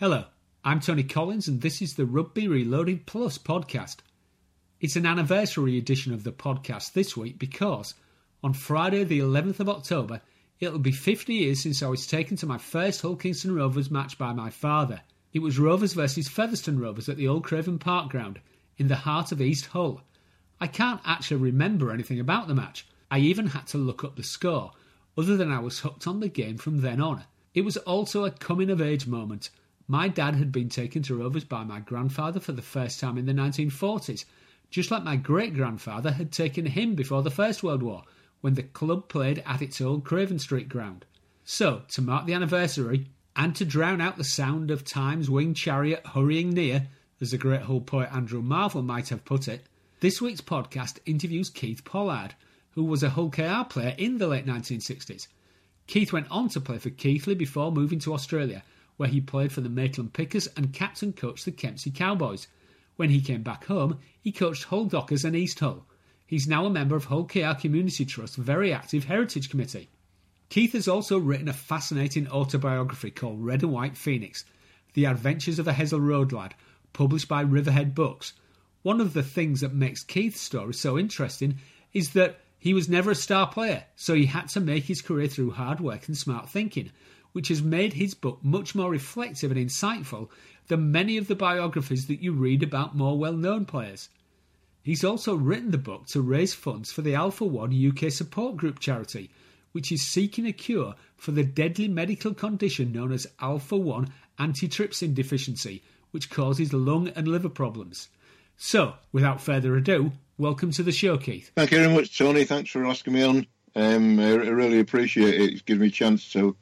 Hello, I'm Tony Collins and this is the Rugby Reloaded Plus podcast. It's an anniversary edition of the podcast this week because on Friday the 11th of October it'll be 50 years since I was taken to my first Hull Kingston Rovers match by my father. It was Rovers versus Featherstone Rovers at the Old Craven Park ground in the heart of East Hull. I can't actually remember anything about the match. I even had to look up the score, other than I was hooked on the game from then on. It was also a coming-of-age moment. My dad had been taken to Rovers by my grandfather for the first time in the 1940s, just like my great-grandfather had taken him before the First World War, when the club played at its old Craven Street ground. So, to mark the anniversary, and to drown out the sound of Time's winged chariot hurrying near, as the great Hull poet Andrew Marvell might have put it, this week's podcast interviews Keith Pollard, who was a Hull KR player in the late 1960s. Keith went on to play for Keighley before moving to Australia, where he played for the Maitland Pickers and captain-coached the Kempsey Cowboys. When he came back home, he coached Hull Dockers and East Hull. He's now a member of Hull KR Community Trust's very active Heritage Committee. Keith has also written a fascinating autobiography called Red and White Phoenix, The Adventures of a Hessle Road Lad, published by Riverhead Books. One of the things that makes Keith's story so interesting is that he was never a star player, so he had to make his career through hard work and smart thinking, which has made his book much more reflective and insightful than many of the biographies that you read about more well-known players. He's also written the book to raise funds for the Alpha One UK Support Group charity, which is seeking a cure for the deadly medical condition known as Alpha One antitrypsin deficiency, which causes lung and liver problems. So, without further ado, welcome to the show, Keith. Thank you very much, Tony. Thanks for asking me on. I really appreciate it. It's given me a chance to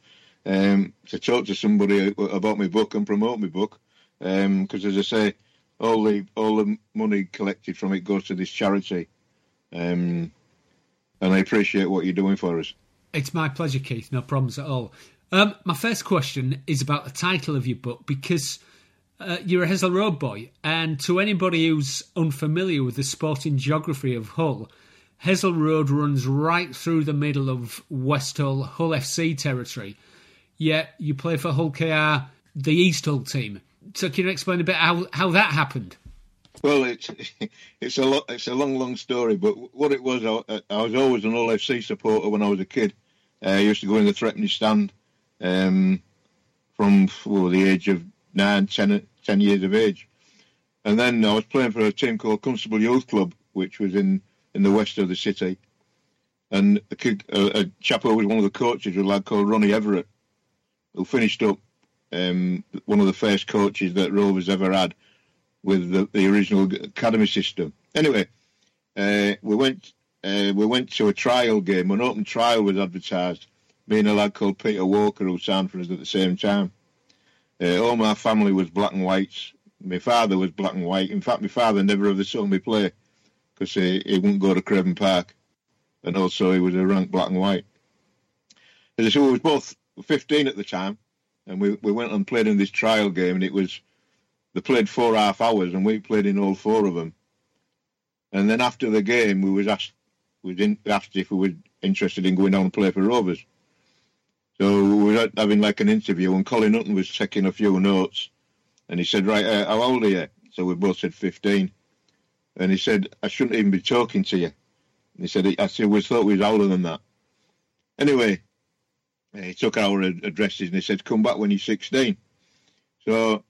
talk to somebody about my book and promote my book. Because, as I say, all the money collected from it goes to this charity. And I appreciate what you're doing for us. It's my pleasure, Keith. No problems at all. My first question is about the title of your book, because you're a Hessle Road boy, and to anybody who's unfamiliar with the sporting geography of Hull, Hessle Road runs right through the middle of West Hull, Hull FC territory. Yet you play for Hull KR, the East Hull team. So can you explain a bit how that happened? Well, it's a long story, but what it was, I was always an Hull FC supporter when I was a kid. I used to go in the threatening stand from the age of 10 years of age. And then I was playing for a team called Constable Youth Club, which was in the west of the city. And a chap who was one of the coaches was a lad called Ronnie Everett, who finished up one of the first coaches that Rovers ever had with the original academy system. Anyway, we went to a trial game. An open trial was advertised. Me and a lad called Peter Walker, who signed for us at the same time. All my family was black and whites. My father was black and white. In fact, my father never ever saw me play because he wouldn't go to Craven Park. And also he was a rank black and white. And so we was both 15 at the time. And we went and played in this trial game. And they played 4.5 hours and we played in all 4 of them. And then after the game, we was asked if we were interested in going down and play for Rovers. So we were having like an interview, and Colin Hutton was checking a few notes, and he said, "Right, how old are you?" So we both said 15, and he said, "I shouldn't even be talking to you." And he said, "I thought we was older than that." Anyway, he took our addresses and he said, "Come back when you're 16." So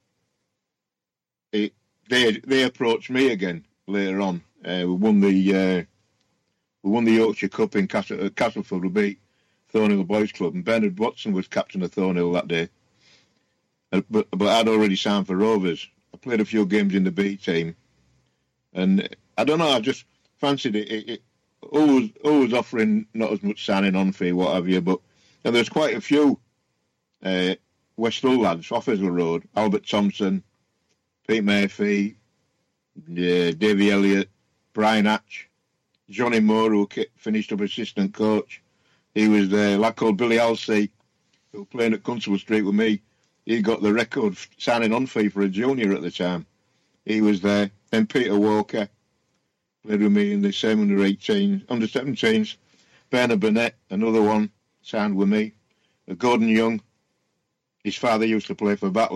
they approached me again later on. We won the Yorkshire Cup in Castleford. We beat Thornhill Boys Club, and Bernard Watson was captain of Thornhill that day. But I'd already signed for Rovers. I played a few games in the B team, and I don't know, I just fancied it. Always offering not as much signing on fee, what have you, but and there's quite a few West Hull lads off Hessle Road: Albert Thompson, Pete Murphy, Davy Elliott, Brian Hatch, Johnny Moore, who finished up assistant coach. He was there. A lad called Billy Halsey, who was playing at Constable Street with me. He got the record signing on fee for a junior at the time. He was there. Then Peter Walker played with me in the same under 17s. Bernard Burnett, another one, signed with me. Gordon Young, his father used to play for Batley,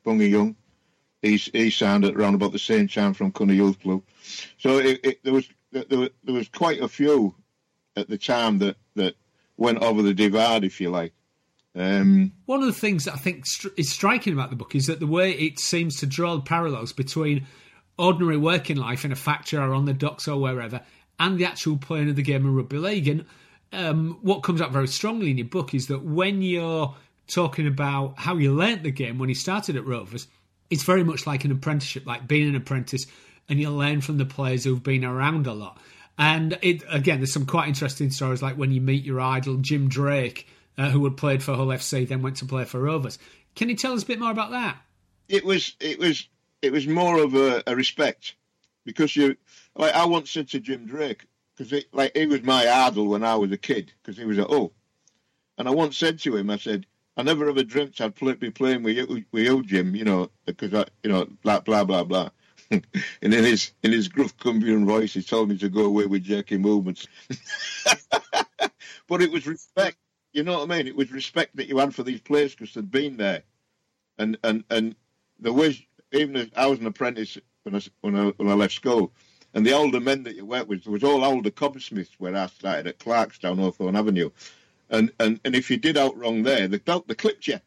Bunga Young. He signed at around about the same time from Cunner Youth Club. So there was quite a few at the time that went over the divide, if you like. One of the things that I think is striking about the book is that the way it seems to draw parallels between ordinary working life in a factory or on the docks or wherever and the actual playing of the game of rugby league. And what comes out very strongly in your book is that when you're talking about how you learnt the game when you started at Rovers, it's very much like an apprenticeship, like being an apprentice, and you learn from the players who've been around a lot. And again, there's some quite interesting stories, like when you meet your idol, Jim Drake, who had played for Hull FC, then went to play for Rovers. Can you tell us a bit more about that? It was more of a respect, because I once said to Jim Drake, because he was my idol when I was a kid, because he was at Hull, and I once said to him, I said, I never ever dreamt I'd be playing with you, Jim, because blah blah blah blah. And in his gruff Cumbrian voice, he told me to go away with jerky movements. But it was respect, you know what I mean? It was respect that you had for these players because they'd been there, and there was, even as I was an apprentice when I left school, and the older men that you worked with, there was all older coppersmiths where I started at Clarkstown, Hawthorne Avenue. And if you did out wrong there, they clipped you,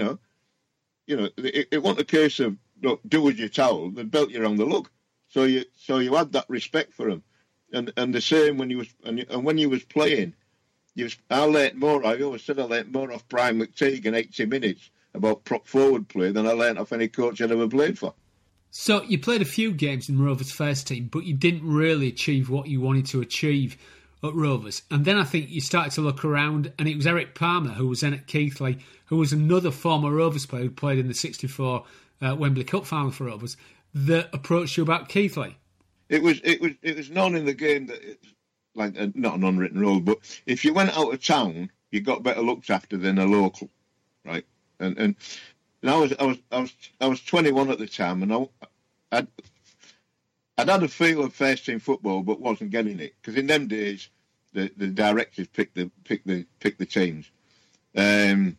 It wasn't a case of, look, do as you're told. They belt you around the lug. So you had that respect for them. And the same when you was playing, I learnt more. I always said I learnt more off Brian McTeague in 80 minutes about prop forward play than I learnt off any coach I'd ever played for. So you played a few games in Rovers' first team, but you didn't really achieve what you wanted to achieve at Rovers. And then I think you started to look around, and it was Eric Palmer, who was then at Keighley, who was another former Rovers player who played in the 64 Wembley Cup final for Rovers, that approached you about Keighley. It was known in the game that it's like not an unwritten rule, but if you went out of town, you got better looked after than a local, right? And I was 21 at the time, and I'd had a feel of first team football, but wasn't getting it, because in them days the directors picked the teams, and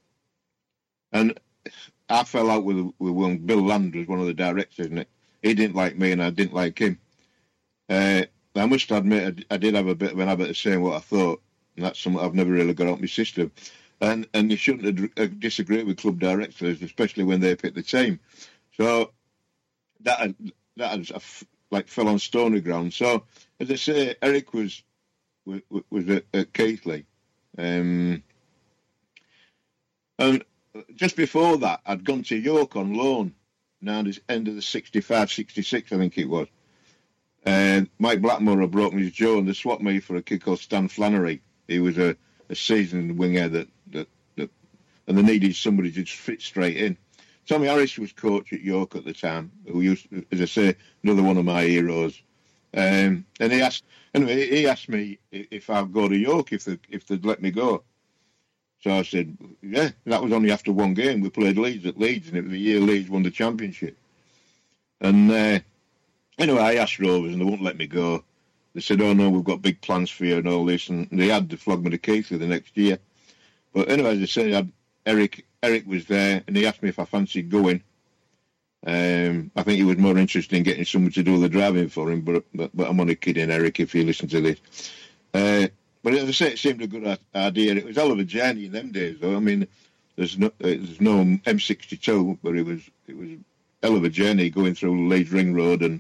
I fell out with one. Bill Land was one of the directors, and he didn't like me, and I didn't like him. I must admit, I did have a bit of an habit of saying what I thought, and that's something I've never really got out of my system. And you shouldn't disagree with club directors, especially when they pick the team. So that fell on stony ground. So, as I say, Eric was at Keighley, and just before that, I'd gone to York on loan. Now the end of the 65, 66, I think it was. Mike Blackmore had broken his jaw, and they swapped me for a kid called Stan Flannery. He was a seasoned winger that and they needed somebody to just fit straight in. Tommy Harris was coach at York at the time, who used, as I say, another one of my heroes. And he asked me if I'd go to York if they'd let me go. So I said, yeah. That was only after one game. We played Leeds at Leeds, and it was the year Leeds won the championship. And anyway, I asked Rovers, and they wouldn't let me go. They said, oh no, we've got big plans for you and all this, and they had to flog me to Keighley the next year. But anyway, as I said, Eric was there, and he asked me if I fancied going. I think he was more interested in getting someone to do the driving for him, but I'm only kidding, Eric, if you listen to this. But as I say, it seemed a good idea. It was a hell of a journey in them days, though. I mean, there's no M62, but it was a hell of a journey going through Leeds Ring Road and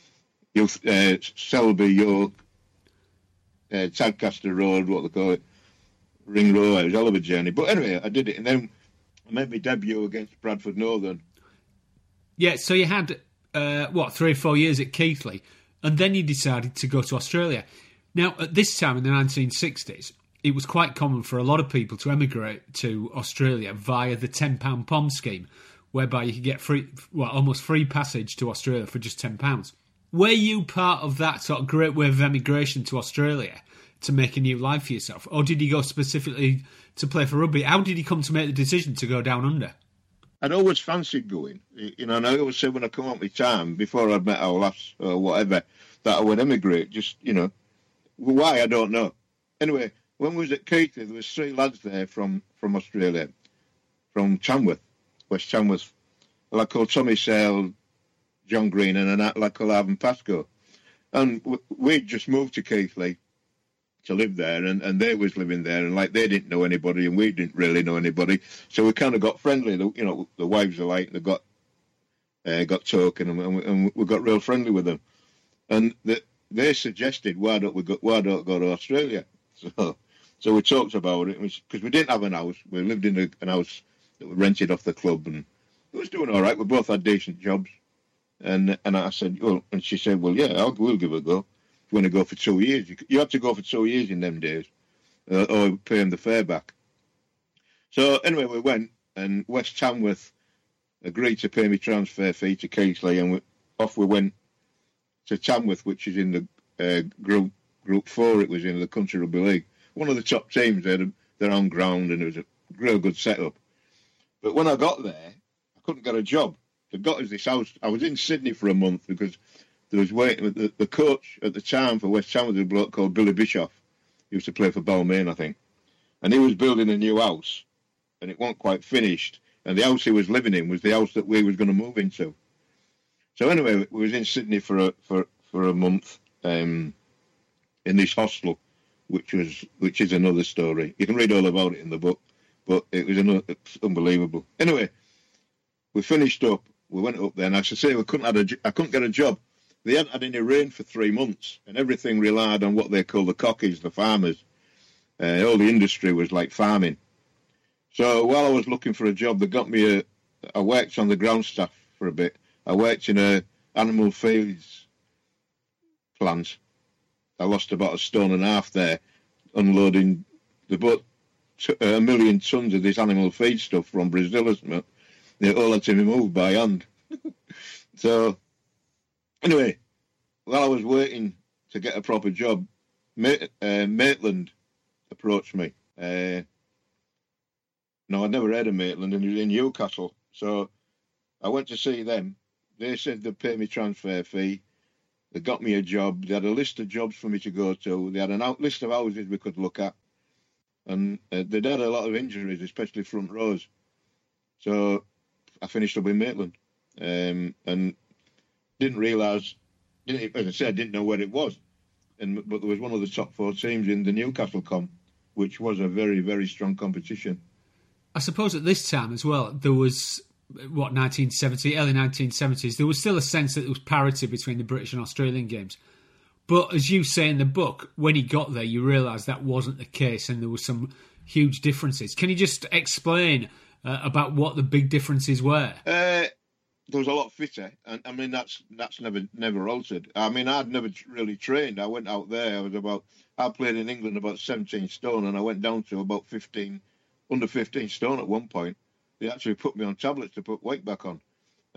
Selby, York, Tadcaster Road, what they call it, Ring Road. It was a hell of a journey. But anyway, I did it, and then I made my debut against Bradford Northern. Yeah, so you had, 3 or 4 years at Keighley, and then you decided to go to Australia. Now, at this time in the 1960s, it was quite common for a lot of people to emigrate to Australia via the £10 POM scheme, whereby you could get almost free passage to Australia for just £10. Were you part of that sort of great wave of emigration to Australia to make a new life for yourself? Or did you go specifically to play for rugby? How did you come to make the decision to go down under? I'd always fancied going, and I always said when I come out my time, before I'd met our lass or whatever, that I would emigrate. Just, why, I don't know. Anyway, when we was at Keighley, there was 3 lads there from Australia, from Tamworth, West Tamworth, lad called Tommy Sale, John Green, and a lad called Arvin Pascoe. And we'd just moved to Keighley to live there, and they was living there, and like they didn't know anybody, and we didn't really know anybody, so we kind of got friendly. The wives are like they got talking, and we got real friendly with them, and they suggested why don't go to Australia? So we talked about it because we didn't have an house. We lived in an house that we rented off the club, and it was doing all right. We both had decent jobs, and I said, well, and she said, well, yeah, we'll give it a go. If you want to go for 2 years, you had to go for 2 years in them days, or pay them the fare back. So anyway, we went, and West Tamworth agreed to pay me transfer fee to Keighley, and off we went to Tamworth, which is in the Group 4. It was in the Country Rugby League, one of the top teams. They had their own ground, and it was a real good setup. But when I got there, I couldn't get a job. They got us this house. I was in Sydney for a month because there was waiting. The coach at the time for West Ham was a bloke called Billy Bischoff. He used to play for Balmain, I think. And he was building a new house, and it wasn't quite finished. And the house he was living in was the house that we was going to move into. So anyway, we was in Sydney for a month in this hostel, which is another story. You can read all about it in the book, but it's unbelievable. Anyway, we finished up. We went up there, and as I say, I couldn't get a job. They hadn't had any rain for 3 months, and everything relied on what they call the cockies, the farmers. All the industry was like farming. So while I was looking for a job, they got me I worked on the ground staff for a bit. I worked in a animal feeds plant. I lost about 1.5 stone there, unloading the boat. 1 million tons of this animal feed stuff from Brazil, isn't it? They all had to be moved by hand. So, anyway, while I was waiting to get a proper job, Maitland approached me. No, I'd never heard of Maitland, and he was in Newcastle. So I went to see them. They said they'd pay me transfer fee. They got me a job. They had a list of jobs for me to go to. They had a list of houses we could look at. And they'd had a lot of injuries, especially front rows. So I finished up in Maitland, and didn't realise, as I said, didn't know where it was. But there was one of the top 4 teams in the Newcastle comp, which was a very, very strong competition. I suppose at this time as well, there was, early 1970s, there was still a sense that there was parity between the British and Australian games. But as you say in the book, when he got there, you realised that wasn't the case and there were some huge differences. Can you just explain about what the big differences were? There was a lot fitter, and I mean that's never altered. I mean, I'd never really trained. I went out there. I played in England about 17 stone, and I went down to about under 15 stone at one point. They actually put me on tablets to put weight back on.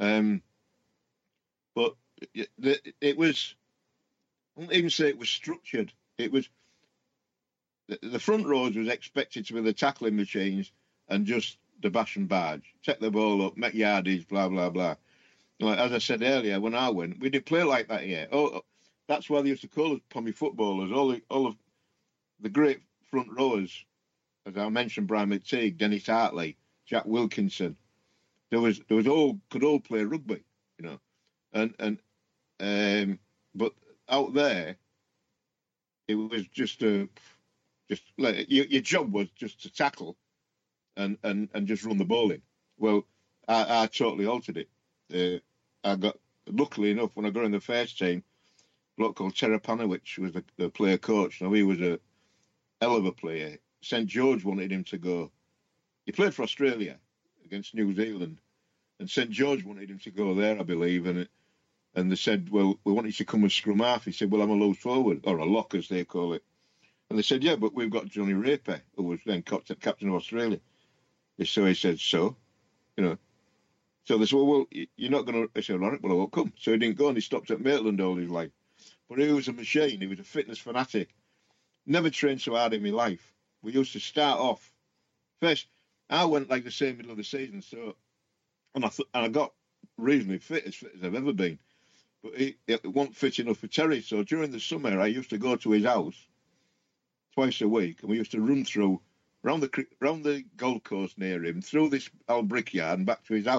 But it was. I wouldn't even say it was structured. It was the front rows was expected to be the tackling machines and just the bash and barge, take the ball up, make yardage, blah blah blah. Like, as I said earlier, when I went, we didn't play like that here. Oh, that's why they used to call us pommy footballers. All of the great front rowers, as I mentioned, Brian McTeague, Dennis Hartley, Jack Wilkinson. There was could all play rugby, you know, but out there, it was just like your job was just to tackle and just run the ball in. Well, I totally altered it. I got, luckily enough, when I got in the first team, a bloke called Terry Panowicz was the player coach. Now, he was a hell of a player. St. George wanted him to go. He played for Australia against New Zealand, and St. George wanted him to go there, I believe, and they said, well, we want you to come and scrum half. He said, well, I'm a loose forward, or a lock, as they call it. And they said, yeah, but we've got Johnny Raper, who was then captain of Australia. So he said, so, you know. So they said, well, you're not going to... I said, all right, well, I won't come. So he didn't go, and he stopped at Maitland all his life. But he was a machine. He was a fitness fanatic. Never trained so hard in my life. We used to start off... First, I went like the same middle of the season, so... And I got reasonably fit as I've ever been. But it wasn't fit enough for Terry. So during the summer, I used to go to his house twice a week, and we used to run through round the Gold Coast near him, through this old brickyard and back to his house.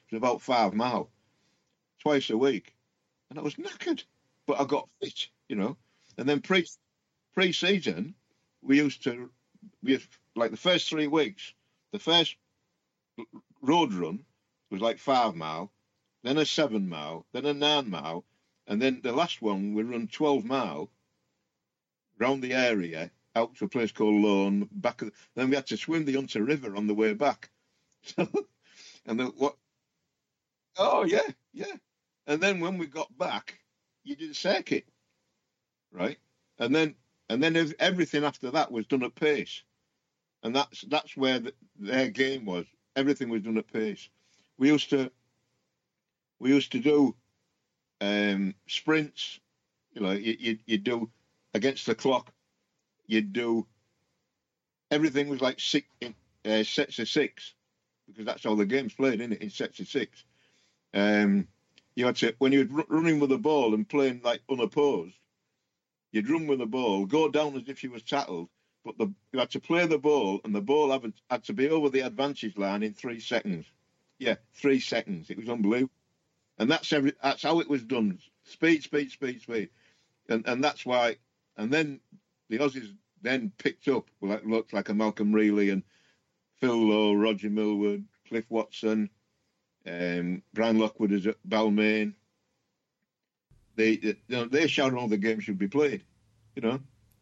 It was about 5 mile, twice a week. And I was knackered, but I got fit, And then pre-season, we like the first 3 weeks, the first road run was like 5 mile, then a 7 mile, then a 9 mile, and then the last one we run 12 mile round the area out to a place called Lone. Then we had to swim the Hunter River on the way back. And then what? Oh yeah. And then when we got back, you did a circuit, right? And then everything after that was done at pace, and that's where their game was. Everything was done at pace. We used to do sprints. You do against the clock. You'd do everything was like sets of 6, because that's how the game's played, isn't it? In sets of 6. You had to, when you were running with the ball and playing like unopposed, you'd run with the ball, go down as if you was tackled, but you had to play the ball, and the ball had to be over the advantage line in 3 seconds. Yeah, 3 seconds. It was unbelievable, and that's how it was done. Speed, and that's why. And then the Aussies then picked up, looked like a Malcolm Reilly and Phil Lowe, Roger Millward, Cliff Watson, Brian Lockwood is at Balmain. They shouted all the games should be played, and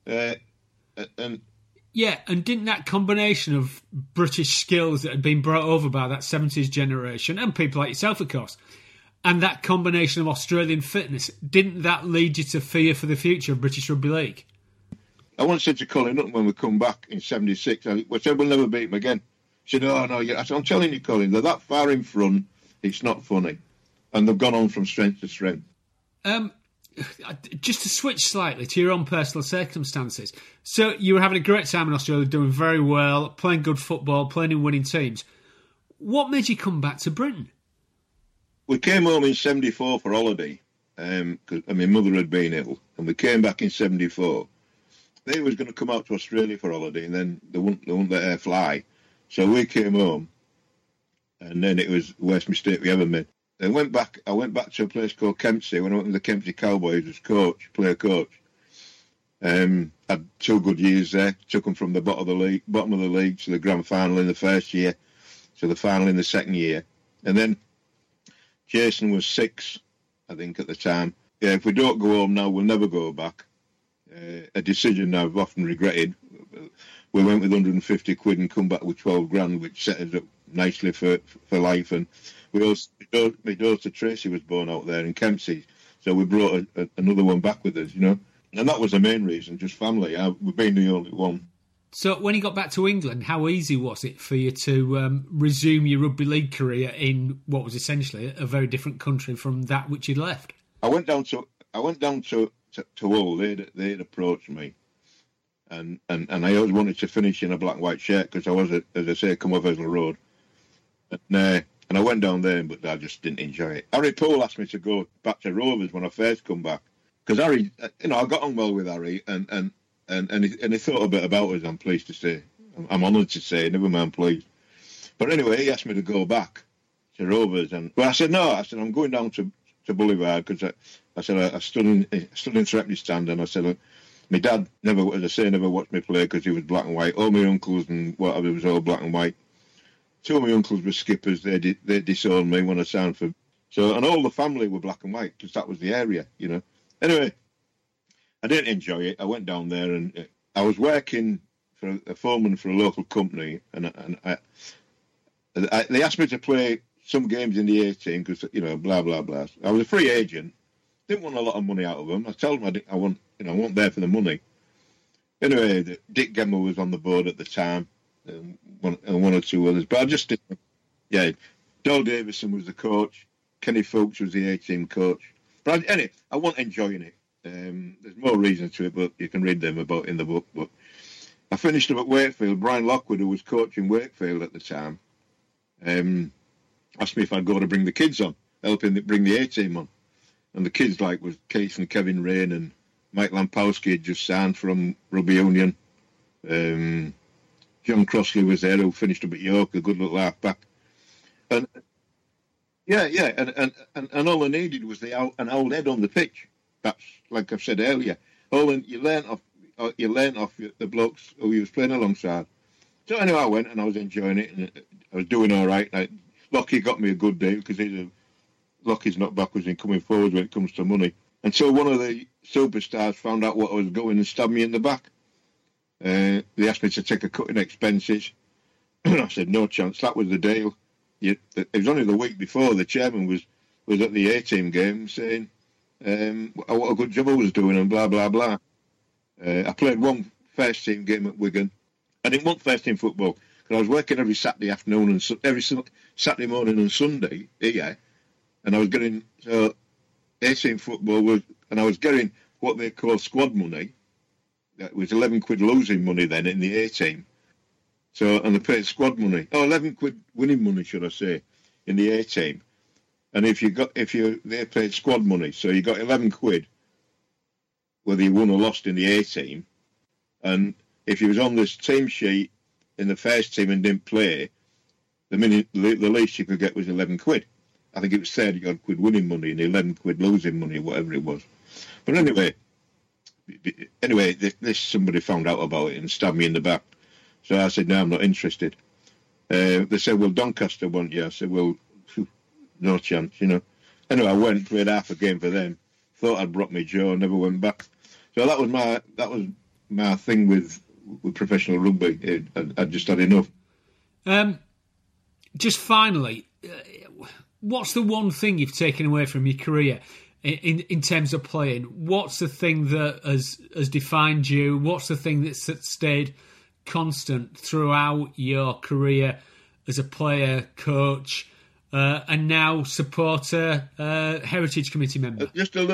yeah, and didn't that combination of British skills that had been brought over by that 70s generation, and people like yourself, of course, and that combination of Australian fitness, didn't that lead you to fear for the future of British Rugby League? I once said to Colin Hutton when we come back in '76, I said we'll never beat them again. He said, "Oh no, I said, I'm telling you, Colin, they're that far in front, it's not funny," and they've gone on from strength to strength. Just to switch slightly to your own personal circumstances. So you were having a great time in Australia, doing very well, playing good football, playing in winning teams. What made you come back to Britain? We came home in '74 for holiday, because my mother had been ill, and we came back in '74. They was going to come out to Australia for holiday, and then they wouldn't let her fly. So we came home, and then it was the worst mistake we ever made. I went back to a place called Kempsey when I went with the Kempsey Cowboys as player coach. Had 2 good years there. Took them from the bottom of the league to the grand final in the first year, to the final in the second year. And then Jason was 6, I think, at the time. Yeah, if we don't go home now, we'll never go back. A decision I've often regretted. We went with 150 quid and come back with 12 grand, which set us up nicely for life. And my daughter Tracy was born out there in Kempsey, so we brought another one back with us, And that was the main reason, just family. We've been the only one. So when you got back to England, how easy was it for you to resume your rugby league career in what was essentially a very different country from that which you'd left? I went down to Hull. They'd approached me, and I always wanted to finish in a black and white shirt because I was, as I say, come off Ezel Road. And I went down there, but I just didn't enjoy it. Harry Poole asked me to go back to Rovers when I first come back, because Harry, I got on well with Harry, and he thought a bit about us. I'm pleased to say, I'm honoured to say, never mind, pleased. But anyway, he asked me to go back to Rovers, but I said no. I said I'm going down to Boulevard because I said I stood in Threpney stand, and I said my dad never watched me play because he was black and white. All my uncles and whatever was all black and white. 2 of my uncles were skippers. They disowned me when I signed for. So, and all the family were black and white because that was the area, Anyway, I didn't enjoy it. I went down there and I was working for a foreman for a local company, and they asked me to play some games in the A team because blah blah blah. I was a free agent. Didn't want a lot of money out of them. I told them I wasn't there for the money. Anyway, Dick Gemmell was on the board at the time. And one or 2 others, but I just didn't. Yeah, Doyle Davison was the coach. Kenny Fulks was the A-team coach. But anyway, I wasn't enjoying it. There's more reasons to it, but you can read them about in the book. But I finished up at Wakefield. Brian Lockwood, who was coaching Wakefield at the time, asked me if I'd go to bring the kids on, helping bring the A-team on. And the kids was Keith and Kevin Rain, and Mike Lampowski had just signed from Rugby Union. John Crossley was there, who finished up at York, a good little half back. And Yeah, and all I needed was an old head on the pitch. That's like I've said earlier. You learnt off the blokes who you was playing alongside. So anyway, I went and I was enjoying it, and I was doing all right. Lockie got me a good day because Lockie's not backwards in coming forward when it comes to money. Until one of the superstars found out what I was going and stabbed me in the back. They asked me to take a cut in expenses. I said, no chance. That was the deal. It was only the week before the chairman was at the A-team game saying what a good job I was doing and blah, blah, blah. I played one first-team game at Wigan. I didn't want first-team football because I was working every Saturday afternoon and every Saturday morning and Sunday here. And I was getting A-team football and I was getting what they call squad money. That was 11 quid losing money then in the A-team. So, and they paid squad money. 11 quid winning money, should I say, in the A-team. And they paid squad money. So you got 11 quid, whether you won or lost in the A-team. And if you was on this team sheet in the first team and didn't play, the least you could get was 11 quid. I think it was 30 odd quid winning money and 11 quid losing money, whatever it was. But anyway, this somebody found out about it and stabbed me in the back. So I said, no, I'm not interested. They said, well, Doncaster want you. I said, well, no chance, Anyway, I went, played half a game for them. Thought I'd broke my jaw, never went back. So that was my thing with professional rugby. I just had enough. Just finally, what's the one thing you've taken away from your career in terms of playing? What's the thing that has defined you? What's the thing that's stayed constant throughout your career as a player, coach, and now supporter, Heritage Committee member? Just a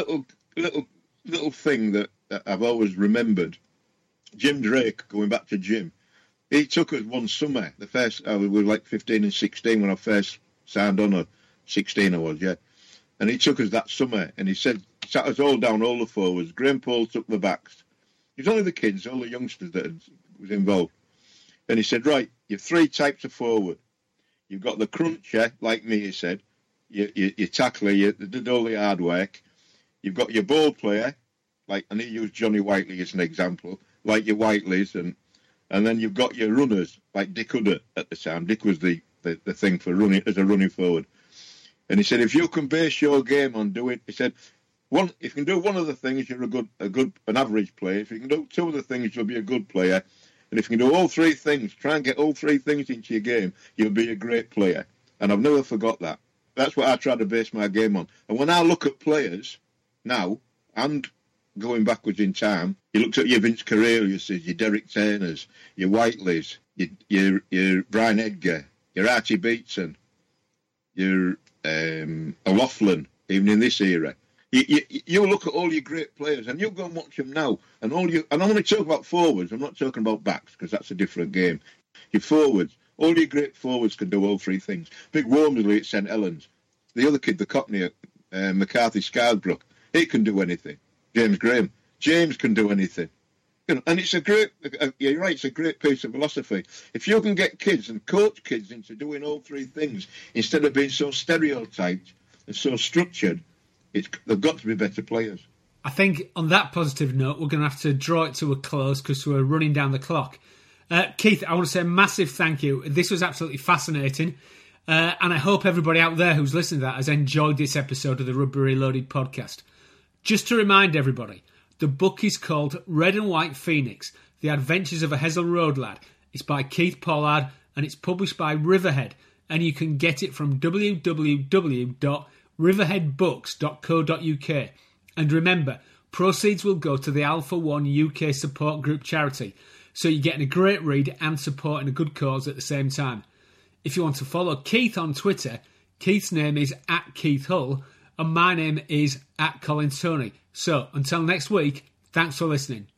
little thing that I've always remembered. Jim Drake, going back to Jim, he took us one summer. I was like 15 and 16 when I first signed on. Or 16 I was, yeah. And he took us that summer, and he sat us all down, all the forwards. Graham Paul took the backs. It was only the kids, all the youngsters that was involved. And he said, right, you've three types of forward. You've got the cruncher, like me, he said. Your tackler, you did all the hard work. You've got your ball player, and he used Johnny Whiteley as an example, like your Whiteleys. And then you've got your runners, like Dick Udder at the time. Dick was the thing for running as a running forward. And he said, if you can base your game on doing, he said, if you can do one of the things, you're an average player. If you can do two of the things, you'll be a good player. And if you can do all three things, try and get all three things into your game, you'll be a great player. And I've never forgot that. That's what I try to base my game on. And when I look at players now, and going backwards in time, you looked at your Vince Corneliuses, your Derek Turners, your Whiteleys, your Brian Edgar, your Archie Beetson, your O'Loughlin, even in this era. You look at all your great players and you go and watch them now. And I'm only talking about forwards. I'm not talking about backs because that's a different game. Your forwards, all your great forwards can do all three things. Big Wormsley at St Helens. The other kid, the Cockney at McCarthy Scarsbrook, he can do anything. James Graham. James can do anything. And it's you're right, it's a great piece of philosophy. If you can get kids and coach kids into doing all three things instead of being so stereotyped and so structured, they've got to be better players. I think on that positive note, we're going to have to draw it to a close because we're running down the clock. Keith, I want to say a massive thank you. This was absolutely fascinating. And I hope everybody out there who's listened to that has enjoyed this episode of the Rugby Reloaded podcast. Just to remind everybody, the book is called Red and White Phoenix, The Adventures of a Hessel Road Lad. It's by Keith Pollard and it's published by Riverhead. And you can get it from www.riverheadbooks.co.uk. And remember, proceeds will go to the Alpha One UK Support Group charity. So you're getting a great read and supporting a good cause at the same time. If you want to follow Keith on Twitter, Keith's name is @KeithHull and my name is @ColinTony. So until next week, thanks for listening.